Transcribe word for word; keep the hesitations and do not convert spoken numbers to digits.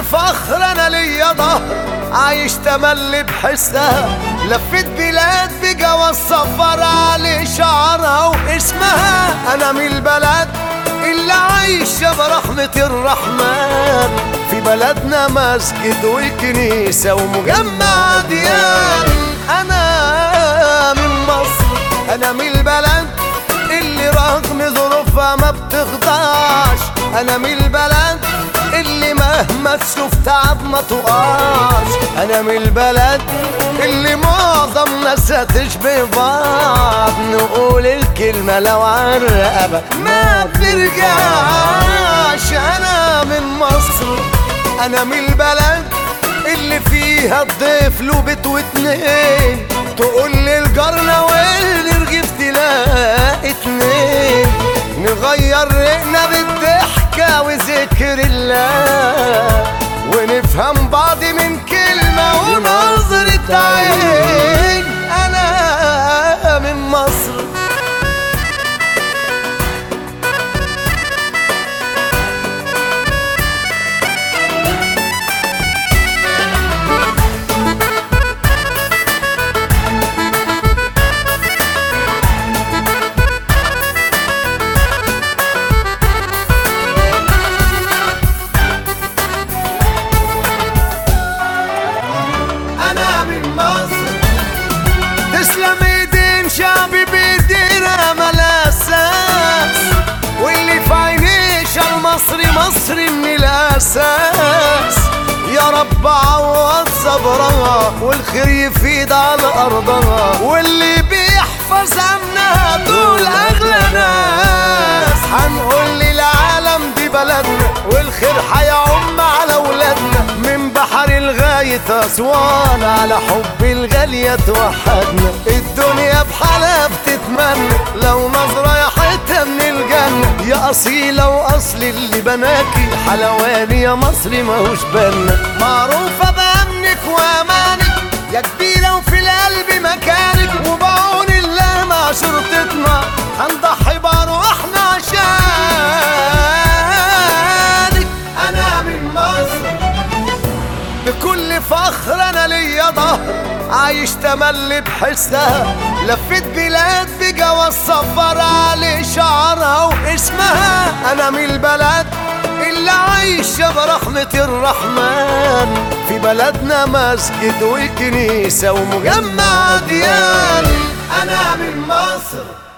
فخر انا ليا ظهر عايش تملي بحسها. لفيت بلاد بجوا السفر على شعرها واسمها. انا من البلد اللي عايشة برحمة الرحمن. في بلدنا مسجد وكنيسة ومجمع ديان. انا من مصر، انا من البلد اللي رغم ظروفها ما بتخضعش. انا من البلد اللي مهما تشوف تعب ما تقاش. انا من البلد اللي معظم ناسها تشبه بعض. نقول الكلمة لو عالرقبة ما بترجعش. انا من مصر، انا من البلد اللي فيها الضيف له بيت واتنين. تقول لي الجرنة والرغيف تلاقي اتنين. نغير رقنا بالضحكة وذكر الله ونفهم بعض من كلمة ونظرة عين. أنا من مصر. تسلم ايدين شعبي بيدينا ملاساس. واللي في عينيش المصري مصري من الاساس. يا رب عوض صبرها والخير يفيد على ارضها. واللي بيحفظ امنها دول اغلى ناس. هنقول للعالم دي بلدنا والخير هيعم على ولادنا. من بحر لغاية اسوان على حب الغالية توحدنا. الدنيا بحالها بتتمنى لو نظرة يا حتة من الجنة. يا أصيلة وأصل اللي بناكي حلواني يا مصري ماهوش بالنا. معروفة بأمنك وأمانك يا كبيرة وفي القلب مكانك. وبعون الله مع شرطتنا هنضحي بأرواحنا عشانك. أنا من مصر بكل فخر انا ليا ظهر عايش تملي بحسها. لفيت بلاد بجوا السفر على شعرها واسمها. انا من البلد اللي عايشة برحمة الرحمن. في بلدنا مسجد وكنيسة ومجمع ديان. انا من مصر.